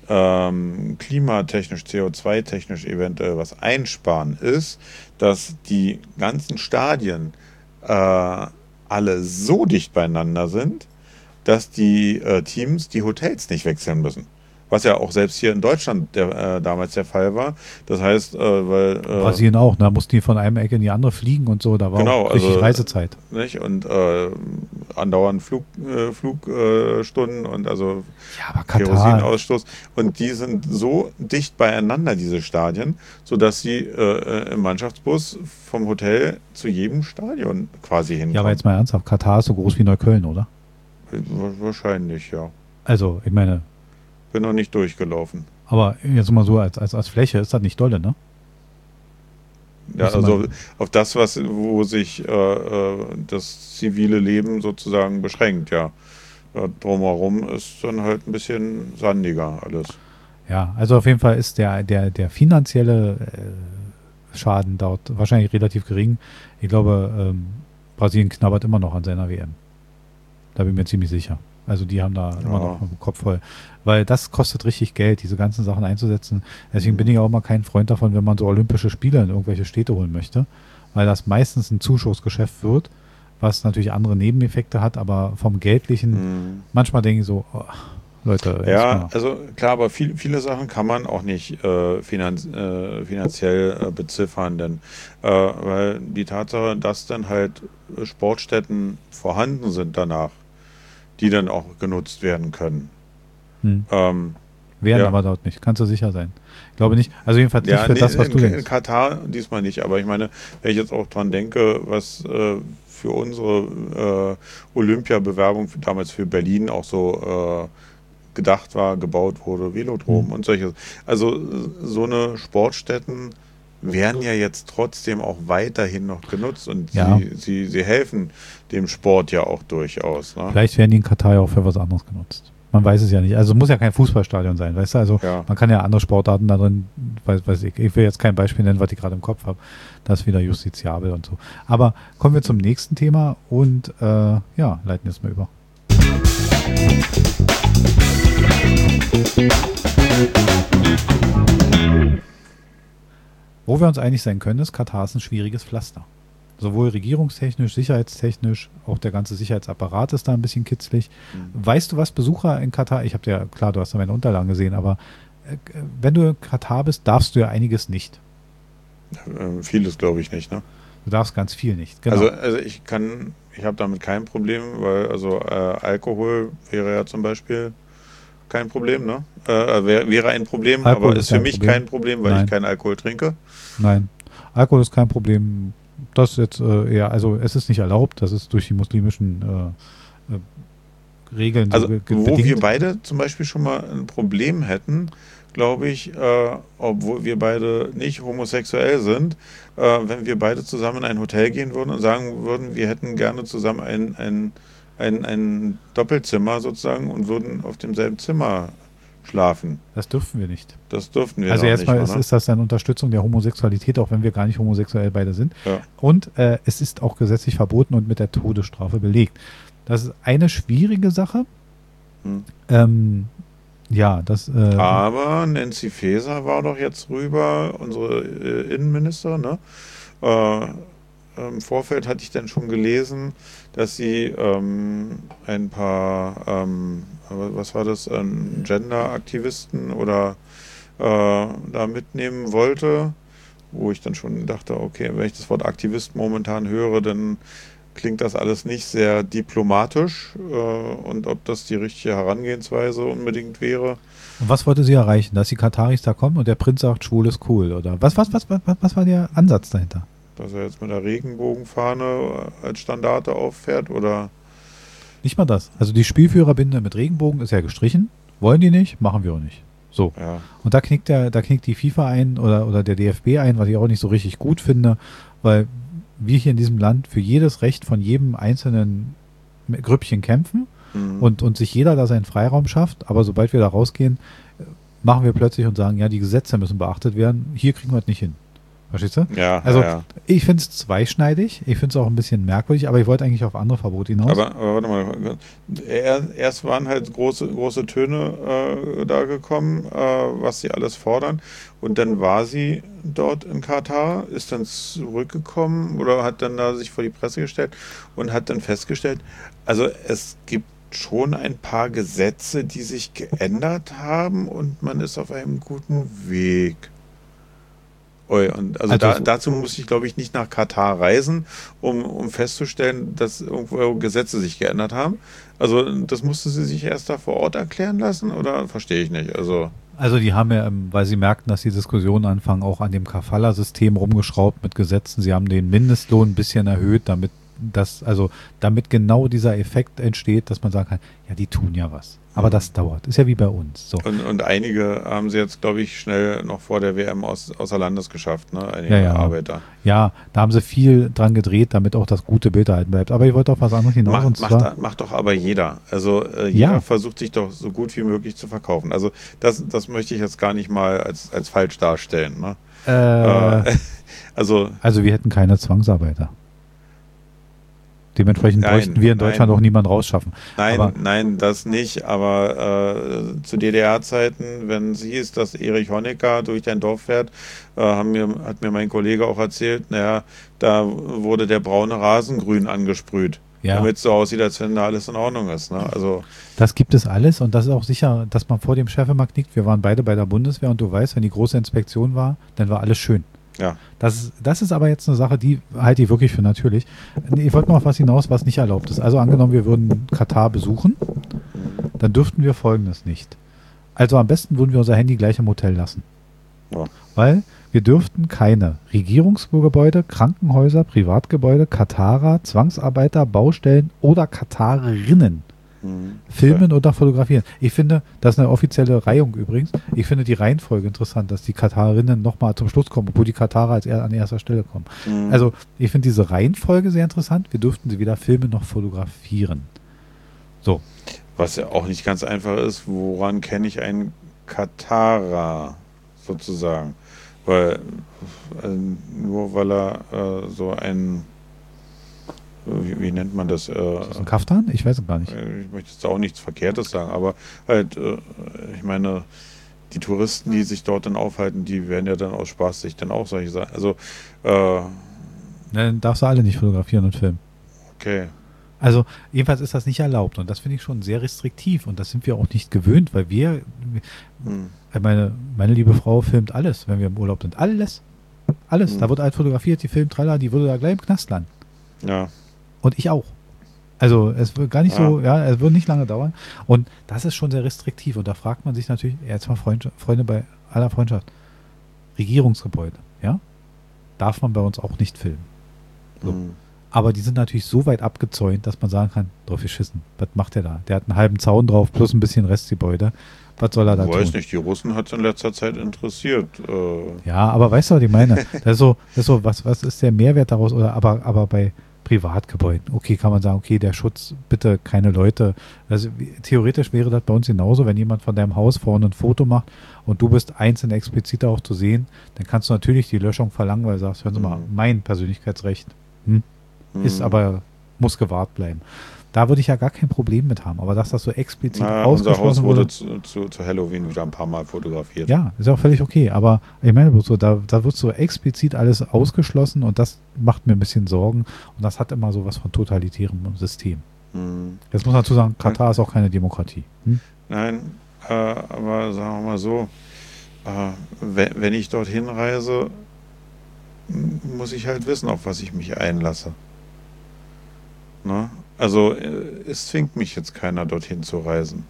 ähm, klimatechnisch, C O zwei technisch eventuell was einsparen, ist, dass die ganzen Stadien äh, alle so dicht beieinander sind, dass die äh, Teams die Hotels nicht wechseln müssen. Was ja auch selbst hier in Deutschland der, äh, damals der Fall war. Das heißt, äh, weil... Äh, Brasilien auch, da mussten die von einem Ecke in die andere fliegen und so, da war Genau, auch richtig also- Reisezeit. nicht? Und äh, andauernd Flug, äh, Flugstunden und also Ja, aber Katar, Kerosinausstoß. Und die sind so dicht beieinander, diese Stadien, sodass sie äh, im Mannschaftsbus vom Hotel zu jedem Stadion quasi hinkommen. ja, aber jetzt mal ernsthaft, Katar ist so groß wie Neukölln, oder? Wa- Wahrscheinlich, ja. Also, ich meine, Bin noch nicht durchgelaufen. aber jetzt mal so als, als, als Fläche ist das nicht dolle, ne? Ja, Muss also man- auf das, was, wo sich äh, äh, das zivile Leben sozusagen beschränkt, ja. Ja, drumherum ist dann halt ein bisschen sandiger alles. Ja, also auf jeden Fall ist der, der, der finanzielle äh, Schaden dort wahrscheinlich relativ gering. Ich glaube, ähm, Brasilien knabbert immer noch an seiner W M. Da bin ich mir ziemlich sicher. Also die haben da immer Ja. noch den Kopf voll. Weil das kostet richtig Geld, diese ganzen Sachen einzusetzen. Deswegen bin ich auch mal kein Freund davon, wenn man so olympische Spiele in irgendwelche Städte holen möchte. weil das meistens ein Zuschussgeschäft wird, was natürlich andere Nebeneffekte hat, aber vom Geldlichen, Mhm. manchmal denke ich so, oh, Leute, Ja, erstmal. also klar, aber viel, viele Sachen kann man auch nicht äh, finanz, äh, finanziell äh, beziffern, denn äh, weil die Tatsache, dass dann halt äh, Sportstätten vorhanden sind danach, die dann auch genutzt werden können. Hm. Ähm, Werden ja, aber dort nicht, kannst du sicher sein. Ich glaube nicht, also jedenfalls nicht ja, für nee, das, was in, du in denkst. Katar diesmal nicht, aber ich meine, wenn ich jetzt auch dran denke, was äh, für unsere äh, Olympiabewerbung für, damals für Berlin auch so äh, gedacht war, gebaut wurde, Hm. Velodrom und solches. Also äh, so eine Sportstätten werden ja jetzt trotzdem auch weiterhin noch genutzt und Ja, sie, sie, sie helfen dem Sport ja auch durchaus. Ne? vielleicht werden die in Katar ja auch für was anderes genutzt. Man weiß es ja nicht. Also muss ja kein Fußballstadion sein, weißt du? Also Ja. man kann ja andere Sportarten da drin, weiß, weiß ich, ich will jetzt kein Beispiel nennen, was ich gerade im Kopf habe. Das ist wieder justiziabel und so. Aber kommen wir zum nächsten Thema und äh, ja, leiten jetzt mal über. Wo wir uns einig sein können, ist, Katar ist ein schwieriges Pflaster. Sowohl regierungstechnisch, sicherheitstechnisch, auch der ganze Sicherheitsapparat ist da ein bisschen kitzlig. Mhm. Weißt du, was Besucher in Katar, ich habe ja, klar, du hast ja meine Unterlagen gesehen, aber äh, wenn du in Katar bist, darfst du ja einiges nicht. Ähm, vieles glaube ich nicht, ne? Du darfst ganz viel nicht, genau. Also, also ich kann, ich habe damit kein Problem, weil also äh, Alkohol wäre ja zum Beispiel kein Problem, ne? Äh, wär, wäre ein Problem, Alkohol aber ist ist für kein mich Problem. kein Problem, weil ich Nein, keinen Alkohol trinke. nein. Alkohol ist kein Problem. Das ist jetzt äh, eher, also es ist nicht erlaubt, das ist durch die muslimischen äh, äh, Regeln so Also, ge ge- wo wir bedingt. beide zum Beispiel schon mal ein Problem hätten, glaube ich, äh, obwohl wir beide nicht homosexuell sind, äh, wenn wir beide zusammen in ein Hotel gehen würden und sagen würden, wir hätten gerne zusammen ein, ein, ein, ein Doppelzimmer sozusagen und würden auf demselben Zimmer schlafen. Das dürfen wir nicht. Das dürften wir Also noch nicht erstmal mal, ist, ne? ist das eine Unterstützung der Homosexualität, auch wenn wir gar nicht homosexuell beide sind. Ja. Und äh, es ist auch gesetzlich verboten und mit der Todesstrafe belegt. Das ist eine schwierige Sache. Hm. Ähm, ja, das. Äh, Aber Nancy Faeser war doch jetzt rüber, unsere äh, Innenministerin, ne? Äh, Im Vorfeld hatte ich dann schon gelesen, dass sie ähm, ein paar, ähm, was war das, ähm, Gender-Aktivisten oder äh, da mitnehmen wollte, wo ich dann schon dachte, okay, wenn ich das Wort Aktivist momentan höre, dann klingt das alles nicht sehr diplomatisch äh, und ob das die richtige Herangehensweise unbedingt wäre. und was wollte sie erreichen? Dass die Kataris da kommen und der Prinz sagt, schwul ist cool? Oder was, was, was, was, was war der Ansatz dahinter? Dass er jetzt mit der Regenbogenfahne als Standarte auffährt oder Nicht mal das. Also die Spielführerbinde mit Regenbogen ist ja gestrichen. Wollen die nicht? Machen wir auch nicht. So. ja. Und da knickt der, da knickt die FIFA ein oder, oder der D F B ein, was ich auch nicht so richtig gut finde, weil wir hier in diesem Land für jedes Recht von jedem einzelnen Grüppchen kämpfen Mhm. und, und sich jeder da seinen Freiraum schafft, aber sobald wir da rausgehen, äh, machen wir plötzlich und sagen, ja, die Gesetze müssen beachtet werden, hier kriegen wir es nicht hin. Verstehst du? Ja, Also ja, ja. ich finde es zweischneidig, ich finde es auch ein bisschen merkwürdig, aber ich wollte eigentlich auf andere Verbote hinaus. Aber, aber warte mal, er, erst waren halt große, große Töne äh, da gekommen, äh, was sie alles fordern. Und dann war sie dort in Katar, ist dann zurückgekommen oder hat dann da sich vor die Presse gestellt und hat dann festgestellt, also es gibt schon ein paar Gesetze, die sich geändert haben und man ist auf einem guten Weg. Ui, und also, Also da, so- dazu muss ich, glaube ich, nicht nach Katar reisen, um, um festzustellen, dass irgendwo Gesetze sich geändert haben. Also das musste sie sich erst da vor Ort erklären lassen oder verstehe ich nicht. Also Also die haben ja, ähm, weil sie merkten, dass die Diskussionen anfangen, auch an dem Kafala-System rumgeschraubt mit Gesetzen. Sie haben den Mindestlohn ein bisschen erhöht, damit das, also damit genau dieser Effekt entsteht, dass man sagen kann, ja, die tun ja was. Aber das dauert. Ist ja wie bei uns. So. und, und einige haben sie jetzt, glaube ich, schnell noch vor der W M aus, außer Landes geschafft, ne? Einige Ja, ja. Arbeiter. Ja, da haben sie viel dran gedreht, damit auch das gute Bild erhalten bleibt. Aber ich wollte auf was anderes hinaus. Macht, und macht, zwar, macht doch aber jeder. Also äh, jeder Ja. versucht sich doch so gut wie möglich zu verkaufen. Also das, das möchte ich jetzt gar nicht mal als, als falsch darstellen. Ne? äh, Äh, also also wir hätten keine Zwangsarbeiter. Dementsprechend Nein, bräuchten wir in Deutschland nein. auch niemanden rausschaffen. Nein, Aber nein, das nicht. Aber äh, zu D D R-Zeiten, wenn es hieß, dass Erich Honecker durch dein Dorf fährt, äh, haben mir, hat mir mein Kollege auch erzählt, naja, da wurde der braune Rasen grün angesprüht, ja, damit es so aussieht, als wenn da alles in Ordnung ist. Ne? Also, das gibt es alles und das ist auch sicher, dass man vor dem Chef immer knickt. Wir waren beide bei der Bundeswehr und du weißt, wenn die große Inspektion war, dann war alles schön. ja. Das ist, das ist aber jetzt eine Sache, die halte ich wirklich für natürlich. Nee, ich wollte noch auf was hinaus, was nicht erlaubt ist. Also angenommen, wir würden Katar besuchen, dann dürften wir Folgendes nicht. Also am besten würden wir unser Handy gleich im Hotel lassen. Ja. Weil wir dürften keine Regierungsgebäude, Krankenhäuser, Privatgebäude, Katarer, Zwangsarbeiter, Baustellen oder Katarerinnen Mhm. filmen oder fotografieren. Ich finde, das ist eine offizielle Reihung übrigens. Ich finde die Reihenfolge interessant, dass die Katarerinnen nochmal zum Schluss kommen, obwohl die Katarer als er an erster Stelle kommen. Mhm. Also ich finde diese Reihenfolge sehr interessant. Wir dürften sie weder filmen noch fotografieren. So. Was ja auch nicht ganz einfach ist, woran kenne ich einen Katarer sozusagen? Weil äh, nur weil er äh, so ein, wie, wie nennt man das? Äh, Ist das ein Kaftan? Ich weiß es gar nicht. ich möchte jetzt auch nichts Verkehrtes sagen, aber halt, äh, ich meine, die Touristen, die sich dort dann aufhalten, die werden ja dann aus Spaß sich dann auch solche Sachen. Also, äh, Dann darfst du alle nicht fotografieren und filmen. okay. Also jedenfalls ist das nicht erlaubt und das finde ich schon sehr restriktiv und das sind wir auch nicht gewöhnt, weil wir, Hm. meine, meine liebe Frau filmt alles, wenn wir im Urlaub sind. Alles. Alles. Hm. Da wird halt fotografiert, die filmt, tralla, die würde da gleich im Knast landen. Ja. Und ich auch. Also es wird gar nicht Ja. so, ja, es wird nicht lange dauern. Und das ist schon sehr restriktiv. Und da fragt man sich natürlich, jetzt mal Freund, Freunde bei aller Freundschaft, Regierungsgebäude, ja, darf man bei uns auch nicht filmen. So. Hm. Aber die sind natürlich so weit abgezäunt, dass man sagen kann, drauf geschissen, was macht der da? Der hat einen halben Zaun drauf, plus ein bisschen Restgebäude. Was soll er da Ich tun? weiß nicht, die Russen hat es in letzter Zeit interessiert. Äh, Ja, aber weißt du, was ich meine? Das ist so, das ist so was, was ist der Mehrwert daraus? Oder aber, aber bei Privatgebäuden, okay, kann man sagen, okay, der Schutz, bitte keine Leute. Also wie- theoretisch wäre das bei uns genauso, wenn jemand von deinem Haus vorne ein Foto macht und du bist einzeln explizit auch zu sehen, dann kannst du natürlich die Löschung verlangen, weil du sagst, hören Sie mal, Mhm. mein Persönlichkeitsrecht hm, ist hm. aber, muss gewahrt bleiben. Da würde ich ja gar kein Problem mit haben, aber dass das so explizit Na, unser Haus ausgeschlossen wurde wurde, zu, zu, zu Halloween wieder ein paar Mal fotografiert. ja, ist auch völlig okay, aber ich meine, so, da, da wird so explizit alles ausgeschlossen und das macht mir ein bisschen Sorgen und das hat immer so was von totalitärem System. Hm. Jetzt muss man dazu sagen, Katar ist auch keine Demokratie. Hm? Nein, äh, aber sagen wir mal so, äh, wenn, wenn ich dorthin reise, m- muss ich halt wissen, auf was ich mich einlasse. Ne? Also äh, es zwingt mich jetzt keiner dorthin zu reisen.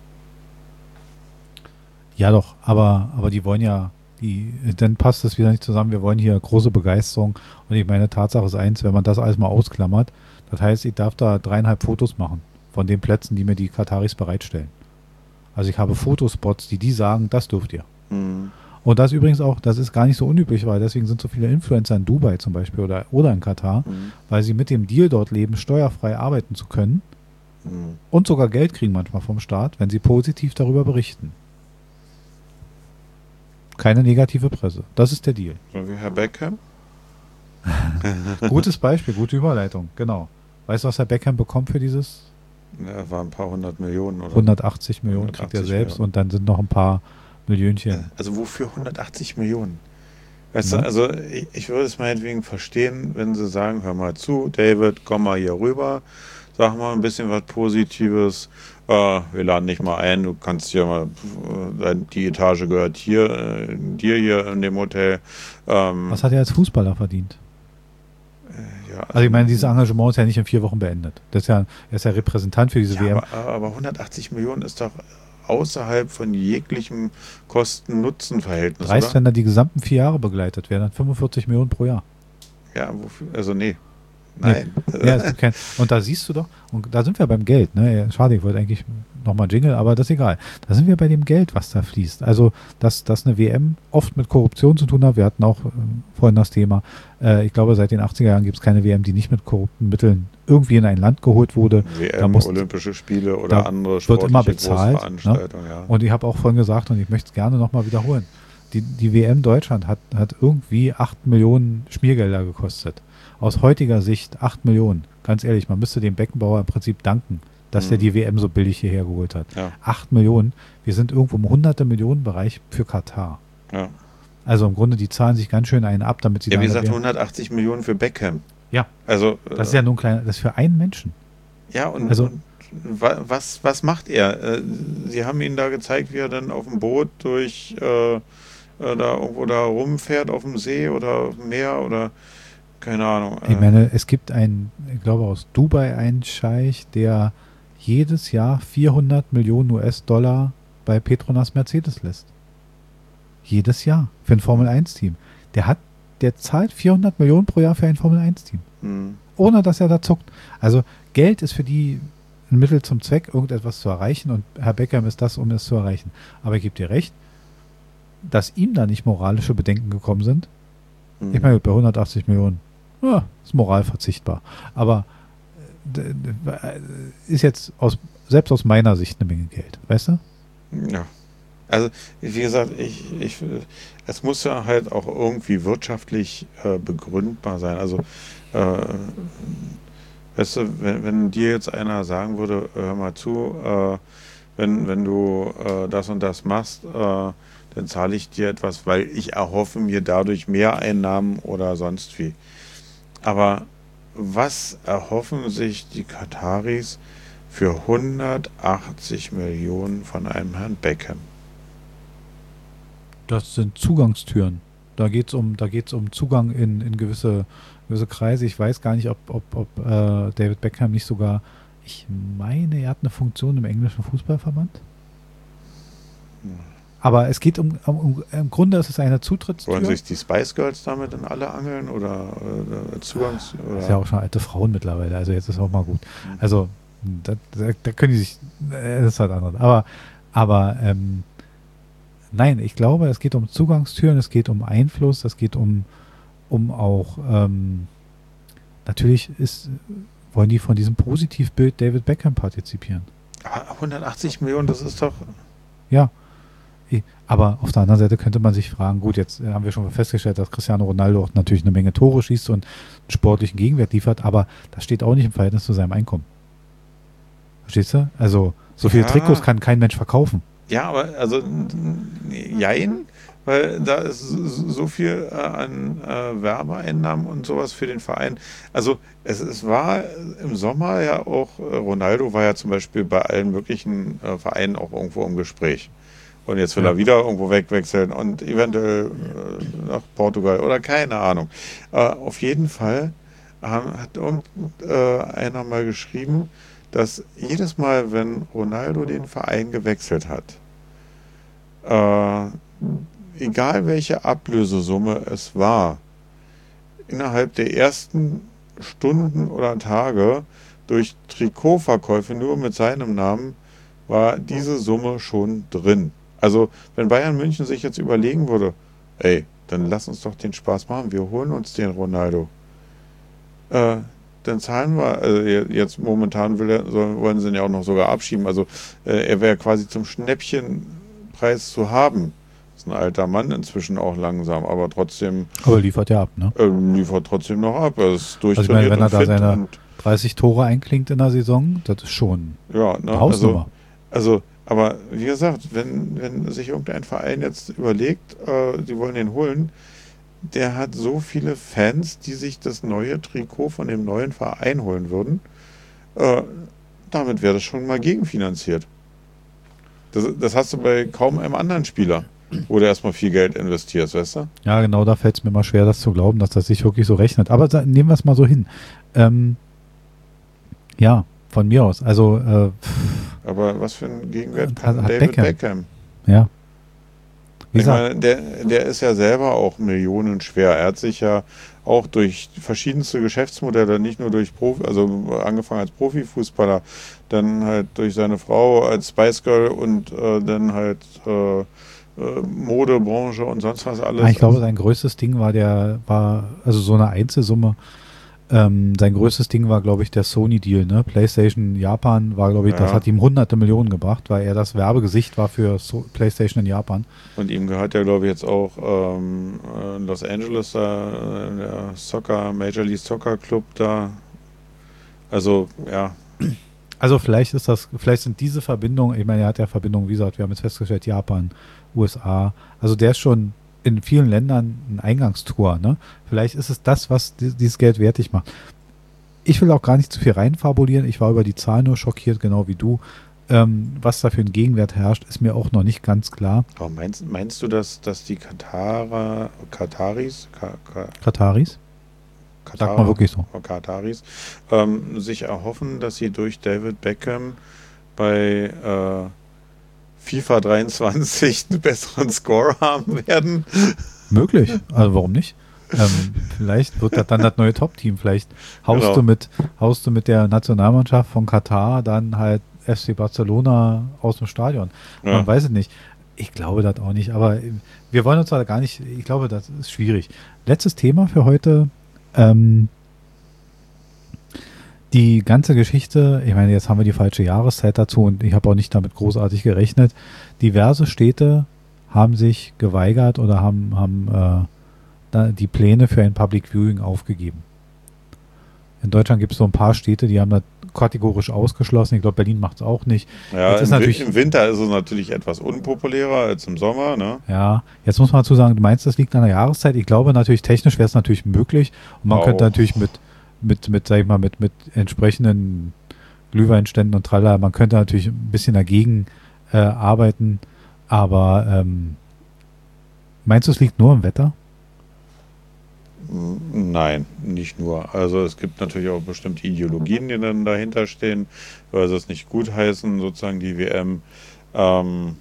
Ja doch, aber, aber die wollen ja, die, dann passt es wieder nicht zusammen, wir wollen hier große Begeisterung und ich meine, Tatsache ist eins, wenn man das alles mal ausklammert, das heißt, ich darf da dreieinhalb Fotos machen von den Plätzen, die mir die Kataris bereitstellen. Also ich habe Fotospots, die die sagen, das dürft ihr. Hm. Und das übrigens auch, das ist gar nicht so unüblich, weil deswegen sind so viele Influencer in Dubai zum Beispiel oder, oder in Katar, Hm. weil sie mit dem Deal dort leben, steuerfrei arbeiten zu können Hm. und sogar Geld kriegen manchmal vom Staat, wenn sie positiv darüber berichten. Keine negative Presse. Das ist der Deal. So wie Herr Beckham. Gutes Beispiel, gute Überleitung, genau. Weißt du, was Herr Beckham bekommt für dieses? Ja, war ein paar hundert Millionen oder hundertachtzig Millionen kriegt er hundertachtzig selbst Millionen. und dann sind noch ein paar Millionchen. Also wofür hundertachtzig Millionen? Weißt Na? du, also ich, ich würde es meinetwegen verstehen, wenn sie sagen, hör mal zu, David, komm mal hier rüber, sag mal ein bisschen was Positives, äh, wir laden dich mal ein, du kannst hier mal, äh, die Etage gehört hier, äh, dir hier in dem Hotel. Ähm, Was hat er als Fußballer verdient? äh, ja, Also ich meine, dieses Engagement ist ja nicht in vier Wochen beendet. Das ist ja, er ist ja Repräsentant für diese W M. ja, aber, aber hundertachtzig Millionen ist doch außerhalb von jeglichem Kosten-Nutzen-Verhältnis, Dreist, oder? wenn er die gesamten vier Jahre begleitet wäre, dann fünfundvierzig Millionen pro Jahr. Ja, wofür? Also nee. Nein. Ja, es gibt kein, und da siehst du doch, und da sind wir beim Geld, ne? Ja, schade, ich wollte eigentlich nochmal Jingle, aber das ist egal. Da sind wir bei dem Geld, was da fließt. Also, dass, dass eine W M oft mit Korruption zu tun hat, wir hatten auch äh, vorhin das Thema, äh, ich glaube, seit den achtziger Jahren gibt es keine W M, die nicht mit korrupten Mitteln irgendwie in ein Land geholt wurde. W Da M, muss- Olympische Spiele oder da andere wird sportliche immer bezahlt, Großveranstaltungen, ja. Und ich habe auch vorhin gesagt, und ich möchte es gerne nochmal wiederholen, die, die W M Deutschland hat, hat irgendwie acht Millionen Schmiergelder gekostet. aus heutiger Sicht acht Millionen. Ganz ehrlich, man müsste dem Beckenbauer im Prinzip danken, dass Mhm. er die W M so billig hierher geholt hat. Ja. acht Millionen, wir sind irgendwo im hunderte Millionen Bereich für Katar. Ja. Also im Grunde, die zahlen sich ganz schön einen ab, damit sie Ja, dann wie gesagt, W M hundertachtzig Millionen für Beckham. Ja. Also, Das ist ja nur ein kleiner, das ist für einen Menschen. ja, und, Also- und wa- was, was macht er? Äh, Sie haben ihn da gezeigt, wie er dann auf dem Boot durch äh, äh, da irgendwo da rumfährt auf dem See oder auf dem Meer oder keine Ahnung. Ich äh, meine, es gibt einen, ich glaube aus Dubai einen Scheich, der jedes Jahr vierhundert Millionen U S-Dollar bei Petronas Mercedes lässt. Jedes Jahr für ein Formel eins Team. Der hat, der zahlt vierhundert Millionen pro Jahr für ein Formel eins Team. hm, Ohne dass er da zuckt. Also Geld ist für die ein Mittel zum Zweck, irgendetwas zu erreichen, und Herr Beckham ist das, um es zu erreichen. Aber ich gebe dir recht, dass ihm da nicht moralische Bedenken gekommen sind. hm. Ich meine, bei hundertachtzig Millionen, ja, ist moral verzichtbar. Aber äh, d- d- ist jetzt aus, selbst aus meiner Sicht eine Menge Geld, weißt du? Ja. Also, wie gesagt, ich, ich, es muss ja halt auch irgendwie wirtschaftlich äh, begründbar sein. Also, äh, weißt du, wenn, wenn dir jetzt einer sagen würde, äh, hör mal zu, äh, wenn, wenn du äh, das und das machst, äh, dann zahle ich dir etwas, weil ich erhoffe mir dadurch mehr Einnahmen oder sonst wie. Aber was erhoffen sich die Kataris für hundertachtzig Millionen von einem Herrn Beckham? Das sind Zugangstüren. Da geht es um, da geht's um Zugang in, in gewisse, gewisse Kreise. Ich weiß gar nicht, ob, ob, ob äh, David Beckham nicht sogar, ich meine, er hat eine Funktion im englischen Fußballverband. Aber es geht um, um, um im Grunde ist es eine Zutrittstür. Wollen sich die Spice Girls damit in alle angeln oder, oder Zugangs... Oder? Das ist ja auch schon alte Frauen mittlerweile, also jetzt ist auch mal gut. Also, da, da, da können die sich, äh, das ist halt anders. Aber, aber ähm, nein, ich glaube, es geht um Zugangstüren, es geht um Einfluss, es geht um, um auch, ähm, natürlich ist, wollen die von diesem Positivbild David Beckham partizipieren. Aber hundertachtzig Millionen, das ist doch... Ja. Aber auf der anderen Seite könnte man sich fragen, gut, jetzt haben wir schon festgestellt, dass Cristiano Ronaldo auch natürlich eine Menge Tore schießt und einen sportlichen Gegenwert liefert, aber das steht auch nicht im Verhältnis zu seinem Einkommen. Verstehst du? Also, so viele Ja. Trikots kann kein Mensch verkaufen. Ja, aber also, n- jein, weil da ist so so viel äh, an äh, Werbeeinnahmen und sowas für den Verein. Also es, es war im Sommer ja auch, äh, Ronaldo war ja zum Beispiel bei allen möglichen äh, Vereinen auch irgendwo im Gespräch. Und jetzt will Ja. er wieder irgendwo wegwechseln und eventuell äh, nach Portugal oder keine Ahnung. Äh, auf jeden Fall haben, hat irgend, äh, einer mal geschrieben, dass jedes Mal, wenn Ronaldo den Verein gewechselt hat, äh, egal welche Ablösesumme es war, innerhalb der ersten Stunden oder Tage durch Trikotverkäufe nur mit seinem Namen war diese Summe schon drin. Also wenn Bayern München sich jetzt überlegen würde, ey, dann lass uns doch den Spaß machen, wir holen uns den Ronaldo. Äh, dann zahlen wir, also je- jetzt momentan will er, so, wollen sie ihn ja auch noch sogar abschieben, also äh, er wäre quasi zum Schnäppchenpreis zu haben. Ist ein alter Mann inzwischen auch langsam, aber trotzdem Aber liefert ja ab, ne? äh, liefert trotzdem noch ab. Er ist Also ich meine, durchtrainiert wenn er und da fit seine und dreißig Tore einklingt in der Saison, das ist schon ja, ne, eine Hausnummer. also, also, aber wie gesagt, wenn, wenn sich irgendein Verein jetzt überlegt, äh, die wollen den holen, der hat so viele Fans, die sich das neue Trikot von dem neuen Verein holen würden, äh, damit wäre das schon mal gegenfinanziert. Das, das hast du bei kaum einem anderen Spieler, wo du erstmal viel Geld investierst, weißt du? Ja, genau, da fällt es mir mal schwer, das zu glauben, dass das sich wirklich so rechnet. Aber sa- nehmen wir es mal so hin. Ähm, ja, von mir aus. Also, äh, pff, Aber was für einen Gegenwert Hat- kann hat David Beckham. Beckham? ja. Wie Ich gesagt, meine, der, der ist ja selber auch millionenschwer. Er hat sich ja auch durch verschiedenste Geschäftsmodelle, nicht nur durch Profi, also angefangen als Profifußballer, dann halt durch seine Frau als Spice Girl und äh, dann halt äh, äh, Modebranche und sonst was alles. ich glaube, sein größtes Ding war der, war, also so eine Einzelsumme, Ähm, sein größtes Ding war, glaube ich, der Sony-Deal, ne? PlayStation Japan war, glaube ich, Ja. das hat ihm hunderte Millionen gebracht, weil er das Werbegesicht war für so PlayStation in Japan. Und ihm gehört ja, glaube ich, jetzt auch ähm, äh, Los Angeles, da, äh, der Soccer, Major League Soccer Club da. Also, ja. Also vielleicht ist das, vielleicht sind diese Verbindungen, ich meine, er hat ja Verbindungen, wie gesagt, wir haben jetzt festgestellt, Japan, U S A, also der ist schon in vielen Ländern ein Eingangstor, ne? Vielleicht ist es das, was di- dieses Geld wertig macht. Ich will auch gar nicht zu viel reinfabulieren, ich war über die Zahl nur schockiert, genau wie du. Ähm, was da für ein Gegenwert herrscht, ist mir auch noch nicht ganz klar. Aber meinst, meinst du, dass, dass die Katarer, Kataris, Ka, Ka, Kataris? Katar, Sagt man wirklich so. Kataris, ähm, sich erhoffen, dass sie durch David Beckham bei äh, FIFA dreiundzwanzig einen besseren Score haben werden? Möglich, also warum nicht? Ähm, vielleicht wird das dann das neue Top-Team. Vielleicht haust, Genau. du mit, haust du mit der Nationalmannschaft von Katar dann halt F C Barcelona aus dem Stadion. Ja. Man weiß es nicht. Ich glaube das auch nicht, aber äh, wir wollen uns da gar nicht, ich glaube, das ist schwierig. Letztes Thema für heute. Ähm, die ganze Geschichte, ich meine, jetzt haben wir die falsche Jahreszeit dazu und ich habe auch nicht damit großartig gerechnet. Diverse Städte haben sich geweigert oder haben, haben äh, da die Pläne für ein Public Viewing aufgegeben. In Deutschland gibt es so ein paar Städte, die haben das kategorisch ausgeschlossen. Ich glaube, Berlin macht es auch nicht. Ja, Jetzt ist im, Wi- natürlich- im Winter ist es natürlich etwas unpopulärer als im Sommer, ne? Ja, jetzt muss man dazu sagen, du meinst, das liegt an der Jahreszeit. Ich glaube natürlich, technisch wäre es natürlich möglich. Und man Auch. könnte natürlich mit, mit, mit, sag ich mal, mit, mit entsprechenden Glühweinständen und tralala, man könnte natürlich ein bisschen dagegen äh, arbeiten. Aber ähm, meinst du, es liegt nur im Wetter? Nein, nicht nur. Also es gibt natürlich auch bestimmte Ideologien, die dann dahinter stehen, weil sie es nicht gutheißen, sozusagen die W M. Ähm,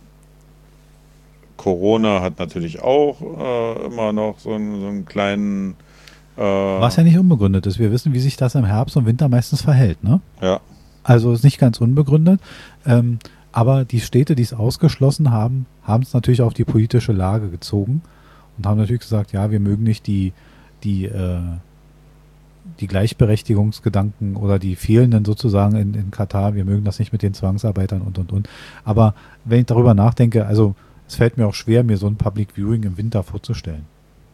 Corona hat natürlich auch äh, immer noch so einen, so einen kleinen... Äh, Was ja nicht unbegründet ist. Wir wissen, wie sich das im Herbst und Winter meistens verhält, ne? ja, Also ist nicht ganz unbegründet. Ähm, aber die Städte, die es ausgeschlossen haben, haben es natürlich auf die politische Lage gezogen und haben natürlich gesagt, ja, wir mögen nicht die, die, äh, die Gleichberechtigungsgedanken oder die fehlenden sozusagen in, in Katar, wir mögen das nicht mit den Zwangsarbeitern und und und. Aber wenn ich darüber nachdenke, also es fällt mir auch schwer, mir so ein Public Viewing im Winter vorzustellen.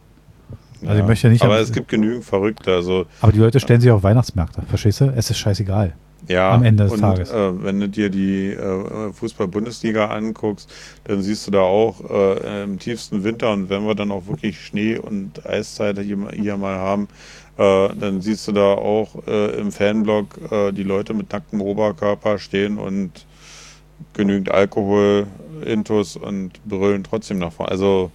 Also ja. ich möchte nicht Aber am- es gibt genügend Verrückte. Also Aber die Leute stellen sich auf Weihnachtsmärkte, verstehst du? Es ist scheißegal. ja, Am Ende des und, Tages. Äh, wenn du dir die äh, Fußball-Bundesliga anguckst, dann siehst du da auch äh, im tiefsten Winter und wenn wir dann auch wirklich Schnee und Eiszeit hier, hier mal haben, äh, dann siehst du da auch äh, im Fanblock äh, die Leute mit nacktem Oberkörper stehen und genügend Alkohol, Intus und brüllen trotzdem nach vorne. Also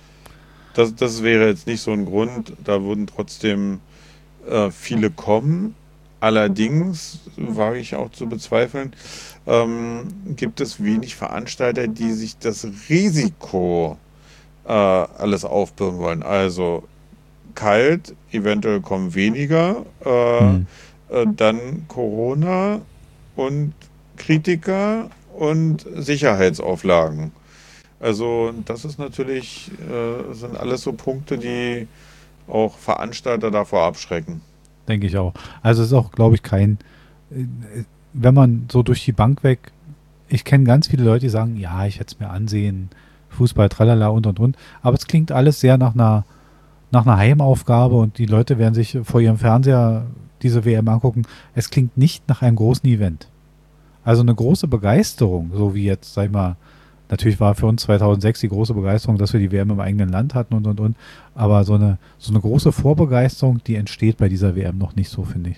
das, das wäre jetzt nicht so ein Grund, da würden trotzdem äh, viele kommen. Allerdings, wage ich auch zu bezweifeln, ähm, gibt es wenig Veranstalter, die sich das Risiko äh, alles aufbürden wollen. Also kalt, eventuell kommen weniger, äh, Hm. äh, dann Corona und Kritiker und Sicherheitsauflagen. Also das ist natürlich, äh, sind alles so Punkte, die auch Veranstalter davor abschrecken. Denke ich auch. Also es ist auch, glaube ich, kein, äh, wenn man so durch die Bank weg, ich kenne ganz viele Leute, die sagen, ja, ich werde es mir ansehen, Fußball, tralala und und und, aber es klingt alles sehr nach einer, nach einer Heimaufgabe und die Leute werden sich vor ihrem Fernseher diese W M angucken. Es klingt nicht nach einem großen Event. Also eine große Begeisterung, so wie jetzt, sag ich mal, natürlich war für uns zweitausendsechs die große Begeisterung, dass wir die W M im eigenen Land hatten und und und. Aber so eine, so eine große Vorbegeisterung, die entsteht bei dieser W M noch nicht so, finde ich.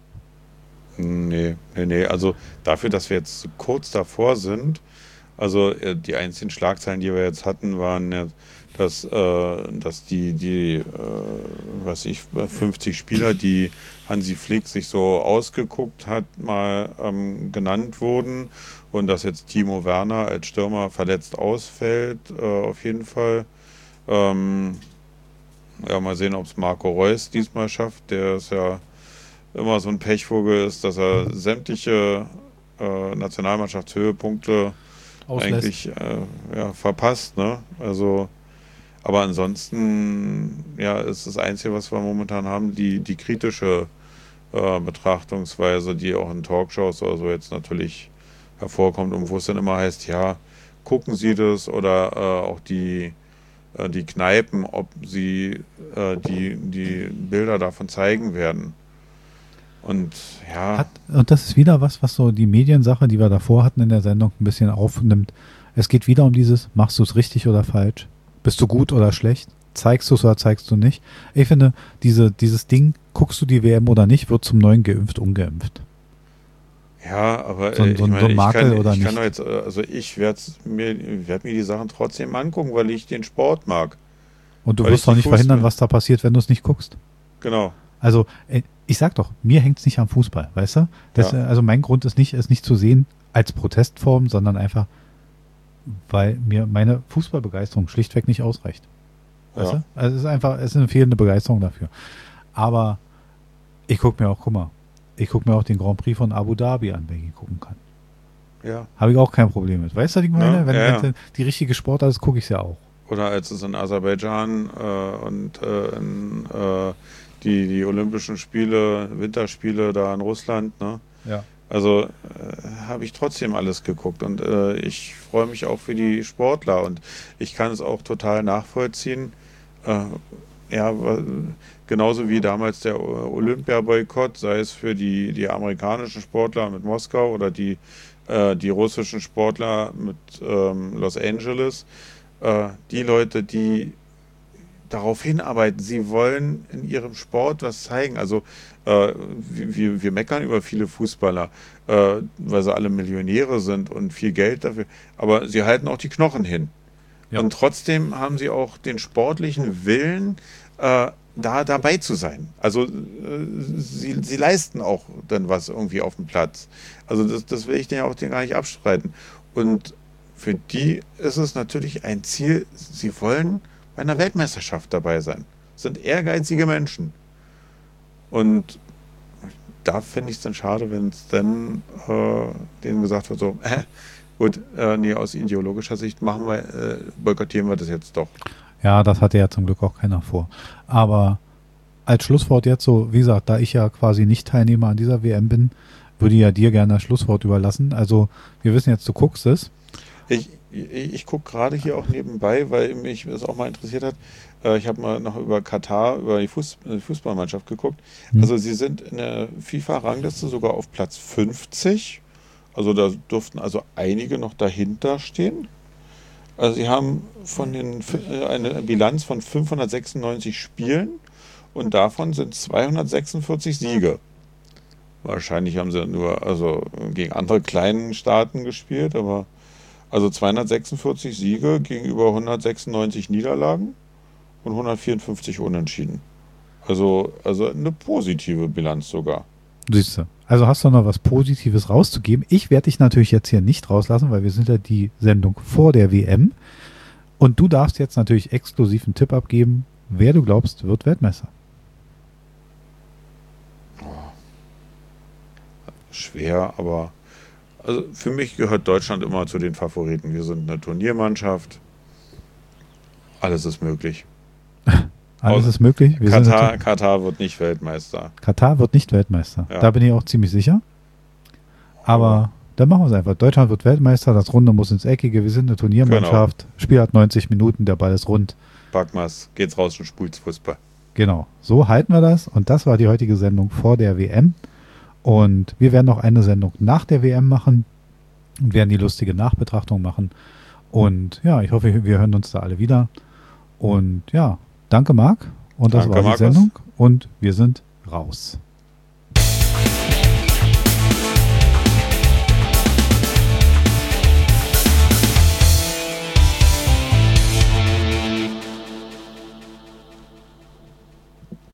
Nee, nee, nee. Also dafür, dass wir jetzt kurz davor sind, also äh, die einzigen Schlagzeilen, die wir jetzt hatten, waren ja, dass, äh, dass die, die, äh, was ich, fünfzig Spieler, die Hansi Flick sich so ausgeguckt hat, mal ähm, genannt wurden und dass jetzt Timo Werner als Stürmer verletzt ausfällt, äh, auf jeden Fall. Ähm, ja, mal sehen, ob es Marco Reus diesmal schafft. Der ist ja immer so ein Pechvogel ist, dass er sämtliche äh, Nationalmannschaftshöhepunkte Auslässt. eigentlich äh, ja, verpasst, ne? Also, aber ansonsten, ja, ist das Einzige, was wir momentan haben, die, die kritische äh, Betrachtungsweise, die auch in Talkshows oder so jetzt natürlich hervorkommt und wo es dann immer heißt, ja, gucken Sie das oder äh, auch die, äh, die Kneipen, ob sie äh, die, die Bilder davon zeigen werden. Und ja. Hat, und das ist wieder was, was so die Mediensache, die wir davor hatten in der Sendung, ein bisschen aufnimmt. Es geht wieder um dieses, machst du es richtig oder falsch? Bist du gut oder schlecht? Zeigst du es oder zeigst du nicht? Ich finde, diese, dieses Ding, guckst du die W M oder nicht, wird zum neuen geimpft, ungeimpft. Ja, aber so, äh, ich, so, meine, so ein ich Makel kann, oder ich kann nicht. doch jetzt, äh, also ich werde mir, werd mir die Sachen trotzdem angucken, weil ich den Sport mag. Und du Weil ich wirst doch die nicht verhindern, Fußball- was da passiert, wenn du es nicht guckst. Genau. Also, äh, ich sag doch, mir hängt es nicht am Fußball, weißt du? Das, Ja. äh, Also mein Grund ist nicht, es nicht zu sehen als Protestform, sondern einfach, weil mir meine Fußballbegeisterung schlichtweg nicht ausreicht. Weißt Ja. du? Also es ist einfach, es ist eine fehlende Begeisterung dafür. Aber ich gucke mir auch, guck mal, ich gucke mir auch den Grand Prix von Abu Dhabi an, wenn ich gucken kann. Ja. Habe ich auch kein Problem mit. Weißt du, was ich meine? Ja, wenn ja, wenn ja. die richtige Sportart ist, gucke ich es ja auch. Oder als es in Aserbaidschan äh, und äh, in, äh, die, die Olympischen Spiele, Winterspiele da in Russland, ne? Ja. Also äh, habe ich trotzdem alles geguckt und äh, ich freue mich auch für die Sportler und ich kann es auch total nachvollziehen. Äh, ja, wa- genauso wie damals der O- Olympia-Boykott, sei es für die, die amerikanischen Sportler mit Moskau oder die, äh, die russischen Sportler mit ähm, Los Angeles. Äh, die Leute, die darauf hinarbeiten, sie wollen in ihrem Sport was zeigen. Also äh, wir, wir meckern über viele Fußballer, äh, weil sie alle Millionäre sind und viel Geld dafür, aber sie halten auch die Knochen hin. Ja. Und trotzdem haben sie auch den sportlichen Willen, äh, da dabei zu sein. Also äh, sie, sie leisten auch dann was irgendwie auf dem Platz. Also das, das will ich denen ja auch gar nicht abstreiten. Und für die ist es natürlich ein Ziel, sie wollen bei einer Weltmeisterschaft dabei sein. Das sind ehrgeizige Menschen. Und da finde ich es dann schade, wenn es dann äh, denen gesagt wird, so, äh, gut, äh, nee, aus ideologischer Sicht machen wir, äh, boykottieren wir das jetzt doch. Ja, das hatte ja zum Glück auch keiner vor. Aber als Schlusswort jetzt so, wie gesagt, da ich ja quasi nicht Teilnehmer an dieser W M bin, würde ich ja dir gerne das Schlusswort überlassen. Also wir wissen jetzt, du guckst es. Ich, ich, ich gucke gerade hier auch nebenbei, weil mich das auch mal interessiert hat. Äh, ich habe mal noch über Katar, über die Fuß, die Fußballmannschaft geguckt. Hm. Also sie sind in der FIFA-Rangliste sogar auf Platz fünfzig. Also da durften also einige noch dahinter stehen. Also sie haben von den äh, eine Bilanz von fünfhundertsechsundneunzig Spielen und davon sind zweihundertsechsundvierzig Siege. Wahrscheinlich haben sie nur also gegen andere kleinen Staaten gespielt, aber also zweihundertsechsundvierzig Siege gegenüber hundertsechsundneunzig Niederlagen und hundertvierundfünfzig Unentschieden. Also, also eine positive Bilanz sogar. Siehst du. Also hast du noch was Positives rauszugeben. Ich werde dich natürlich jetzt hier nicht rauslassen, weil wir sind ja die Sendung vor der W M. Und du darfst jetzt natürlich exklusiv einen Tipp abgeben, wer du glaubst, wird Weltmeister. Schwer, aber also für mich gehört Deutschland immer zu den Favoriten. Wir sind eine Turniermannschaft. Alles ist möglich. Alles Außer ist möglich. Wir sind Katar, natürlich- Katar wird nicht Weltmeister. Katar wird nicht Weltmeister. Ja. Da bin ich auch ziemlich sicher. Aber dann machen wir es einfach. Deutschland wird Weltmeister, das Runde muss ins Eckige. Wir sind eine Turniermannschaft. Spiel hat neunzig Minuten, der Ball ist rund. Packmas, geht's raus und spult's Fußball. Genau, so halten wir das. Und das war die heutige Sendung vor der W M. Und wir werden noch eine Sendung nach der W M machen und werden die lustige Nachbetrachtung machen. Und ja, ich hoffe, wir hören uns da alle wieder. Und ja, danke Marc. Und das Danke, war die Markus. Sendung. Und wir sind raus.